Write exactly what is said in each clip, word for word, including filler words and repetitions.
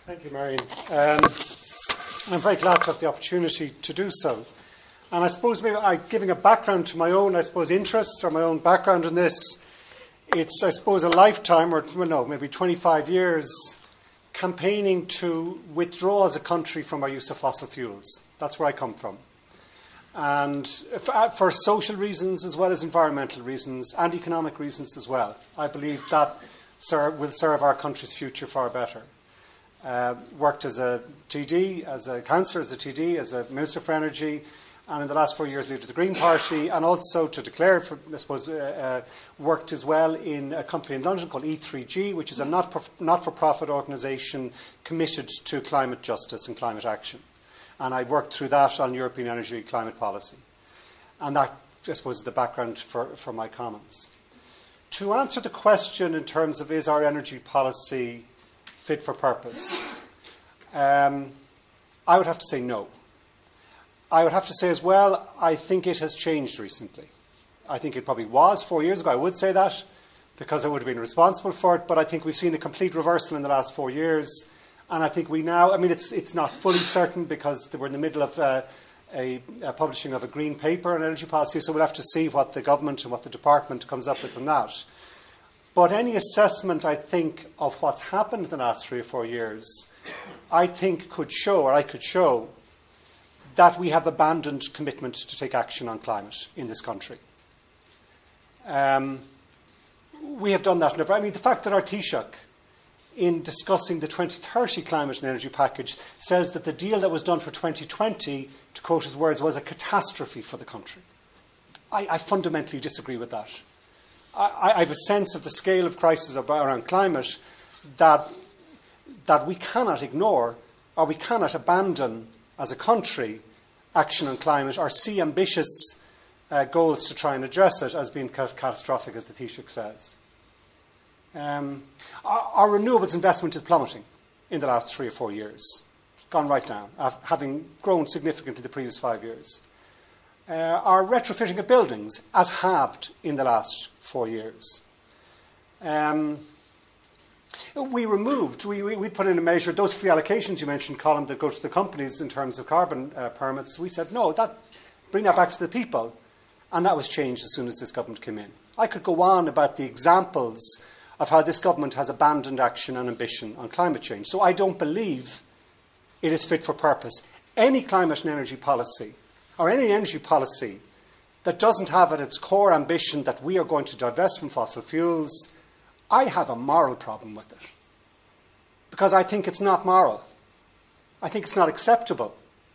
Thank you, Marion. Um, I'm very glad to have the opportunity to do so. And I suppose maybe I, giving a background to my own, I suppose, interests or my own background in this, it's, I suppose, a lifetime, or well, no, maybe twenty-five years, campaigning to withdraw as a country from our use of fossil fuels. That's where I come from. And for social reasons as well as environmental reasons and economic reasons as well. I believe that serve, will serve our country's future far better. Uh, worked as a T D, as a councillor, as a T D, as a Minister for Energy, and in the last four years leader of the Green Party, and also to declare, for, I suppose, uh, uh, worked as well in a company in London called E three G, which is a not, not-for-profit organisation committed to climate justice and climate action. And I worked through that on European energy and climate policy. And that, I suppose, is the background for, for my comments. To answer the question in terms of is our energy policy fit for purpose, um, I would have to say no. I would have to say as well, I think it has changed recently. I think it probably was four years ago, I would say that, because I would have been responsible for it, but I think we've seen a complete reversal in the last four years. And I think we now, I mean, it's, it's not fully certain because we're in the middle of uh, a, a publishing of a green paper on energy policy, so we'll have to see what the government and what the department comes up with on that. But any assessment, I think, of what's happened in the last three or four years, I think could show, or I could show, that we have abandoned commitment to take action on climate in this country. Um, we have done that. Never. I mean, the fact that our Taoiseach, in discussing the twenty thirty climate and energy package, says that the deal that was done for twenty twenty, to quote his words, was a catastrophe for the country. I, I fundamentally disagree with that. I, I have a sense of the scale of crisis around climate that, that we cannot ignore, or we cannot abandon as a country action on climate, or see ambitious uh, goals to try and address it as being catastrophic, as the Taoiseach says. Um, our, our renewables investment is plummeting in the last three or four years. It's gone right down, having grown significantly the previous five years. Uh, our retrofitting of buildings has halved in the last four years. Um, we removed, we, we, we put in a measure, those free allocations you mentioned, Colin, that go to the companies in terms of carbon uh, permits, we said, no, that, bring that back to the people. And that was changed as soon as this government came in. I could go on about the examples of how this government has abandoned action and ambition on climate change. So I don't believe it is fit for purpose. Any climate and energy policy, or any energy policy that doesn't have at its core ambition that we are going to divest from fossil fuels, I have a moral problem with it. Because I think it's not moral. I think it's not acceptable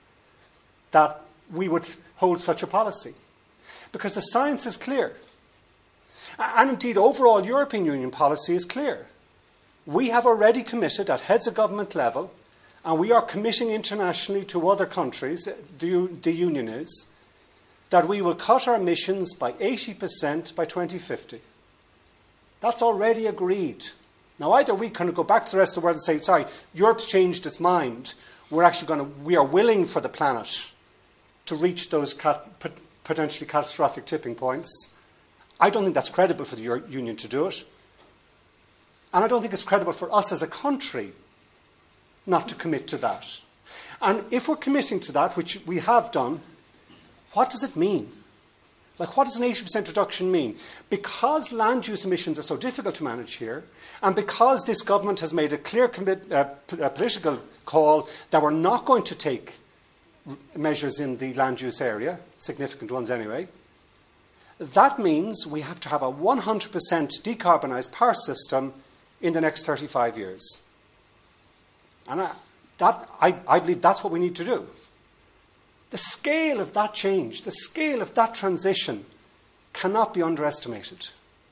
that we would hold such a policy. Because the science is clear. And indeed, overall European Union policy is clear. We have already committed at heads of government level, and we are committing internationally to other countries, the, the Union is, that we will cut our emissions by eighty percent by twenty fifty. That's already agreed. Now, either we kind of go back to the rest of the world and say, sorry, Europe's changed its mind. We're actually going to, we are willing for the planet to reach those cat, potentially catastrophic tipping points. I don't think that's credible for the Euro- Union to do it. And I don't think it's credible for us as a country not to commit to that. And if we're committing to that, which we have done, what does it mean? Like, what does an eighty percent reduction mean? Because land use emissions are so difficult to manage here, and because this government has made a clear commit, uh, p- a political call that we're not going to take r- measures in the land use area, significant ones anyway, that means we have to have a one hundred percent decarbonised power system in the next thirty-five years. And I, that, I, I believe that's what we need to do. The scale of that change, the scale of that transition cannot be underestimated.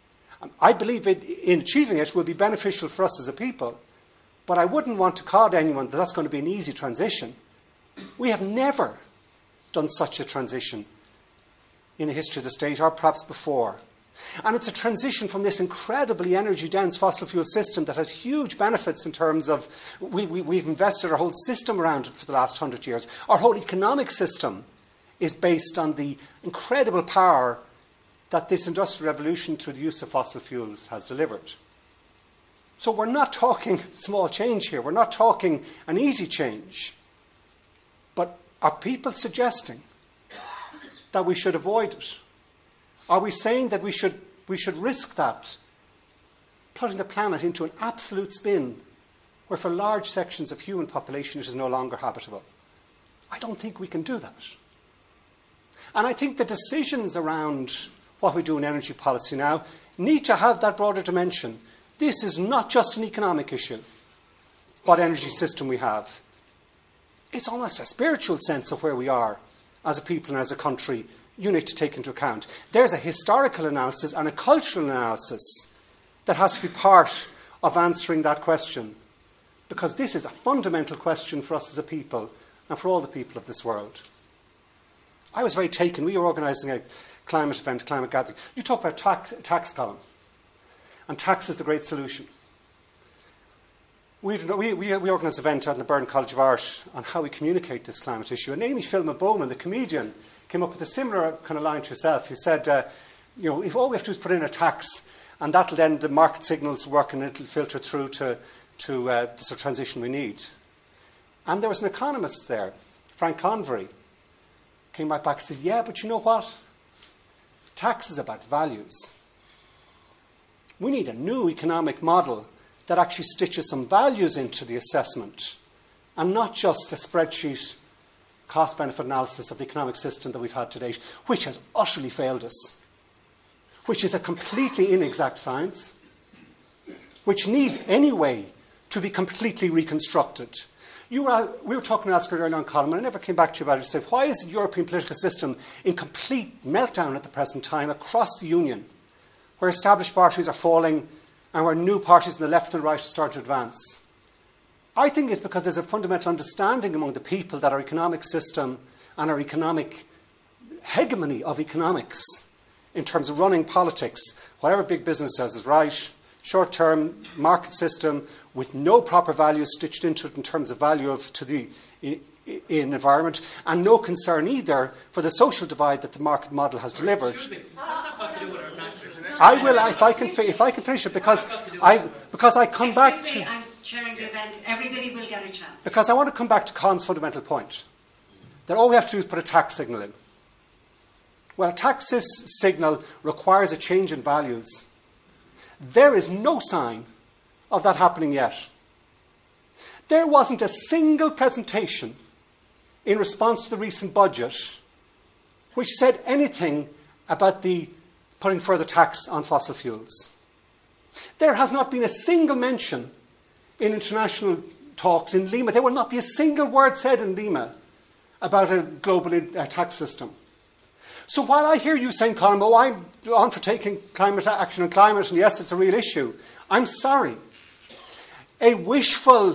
I believe it, in achieving it will be beneficial for us as a people, but I wouldn't want to cod anyone that that's going to be an easy transition. We have never done such a transition in the history of the state, or perhaps before. And it's a transition from this incredibly energy-dense fossil fuel system that has huge benefits in terms of, we, we, we've invested our whole system around it for the last hundred years. Our whole economic system is based on the incredible power that this industrial revolution through the use of fossil fuels has delivered. So we're not talking small change here. We're not talking an easy change. But are people suggesting that we should avoid it? Are we saying that we should, we should risk that, putting the planet into an absolute spin where for large sections of human population it is no longer habitable? I don't think we can do that. And I think the decisions around what we do in energy policy now need to have that broader dimension. This is not just an economic issue, what energy system we have. It's almost a spiritual sense of where we are as a people and as a country you need to take into account. There's a historical analysis and a cultural analysis that has to be part of answering that question, because this is a fundamental question for us as a people and for all the people of this world. I was very taken. We were organising a climate event, climate gathering. You talk about tax, tax column, and tax is the great solution. We, we, we, we organised an event at the Burren College of Art on how we communicate this climate issue. And Amy Filma Bowman, the comedian, came up with a similar kind of line to herself. He said, uh, you know, if all we have to do is put in a tax, and that'll then, the market signals work and it'll filter through to, to uh, the sort of transition we need. And there was an economist there, Frank Convery, came right back and says, yeah, but you know what? Tax is about values. We need a new economic model that actually stitches some values into the assessment and not just a spreadsheet cost-benefit analysis of the economic system that we've had to date, which has utterly failed us, which is a completely inexact science, which needs anyway to be completely reconstructed. You were, we were talking to Oscar earlier on, Colin, and I never came back to you about it. I said, why is the European political system in complete meltdown at the present time across the Union, where established parties are falling and where new parties on the left and the right are starting to advance? I think it's because there's a fundamental understanding among the people that our economic system and our economic hegemony of economics in terms of running politics, whatever big business says is right, short-term market system with no proper values stitched into it in terms of value of to the in, in environment, and no concern either for the social divide that the market model has delivered. I will, if I can, if I can finish it, because I because I come back to. I'm chairing the event. Everybody will get a chance. Because I want to come back to Colin's fundamental point that all we have to do is put a tax signal in. Well, a tax signal requires a change in values. There is no sign of that happening yet. There wasn't a single presentation in response to the recent budget which said anything about the putting further tax on fossil fuels. There has not been a single mention in international talks in Lima. There will not be a single word said in Lima about a global uh, tax system. So while I hear you saying, Colin, oh, I'm on for taking climate action on climate, and yes, it's a real issue, I'm sorry. A wishful,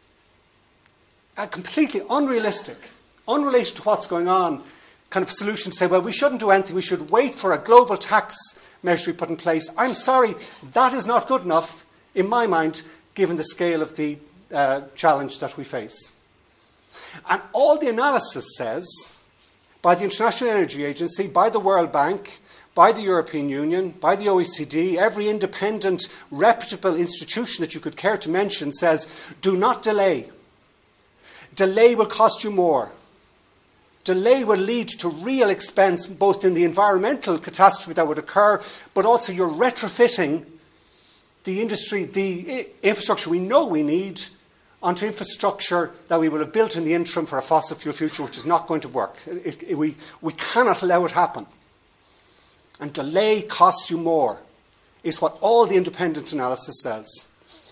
a completely unrealistic, unrelated to what's going on, kind of solution to say, well, we shouldn't do anything, we should wait for a global tax measure to be put in place. I'm sorry, that is not good enough, in my mind, given the scale of the uh, challenge that we face. And all the analysis says, by the International Energy Agency, by the World Bank, by the European Union, by the O E C D, every independent, reputable institution that you could care to mention says, do not delay. Delay will cost you more. Delay will lead to real expense, both in the environmental catastrophe that would occur, but also you're retrofitting the industry, the infrastructure we know we need, onto infrastructure that we will have built in the interim for a fossil fuel future, which is not going to work. It, it, we, we cannot allow it happen. And delay costs you more, is what all the independent analysis says.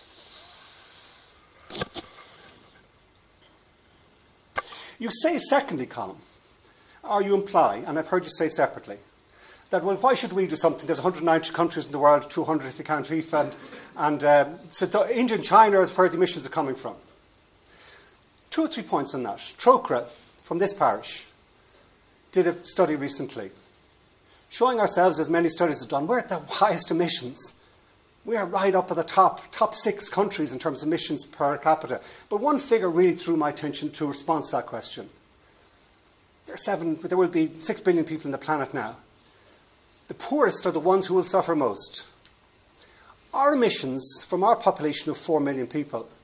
You say secondly, Colin, or you imply, and I've heard you say separately, that, well, why should we do something? There's one hundred ninety countries in the world, two hundred if you count FIFA, and, and uh, so India and China are where the emissions are coming from. Two or three points on that. Trócaire, from this parish, did a study recently, showing ourselves, as many studies have done, we're at the highest emissions. We are right up at the top, top six countries in terms of emissions per capita. But one figure really drew my attention to response to that question. There are seven, there will be six billion people on the planet now. The poorest are the ones who will suffer most. our emissions from our population of four million people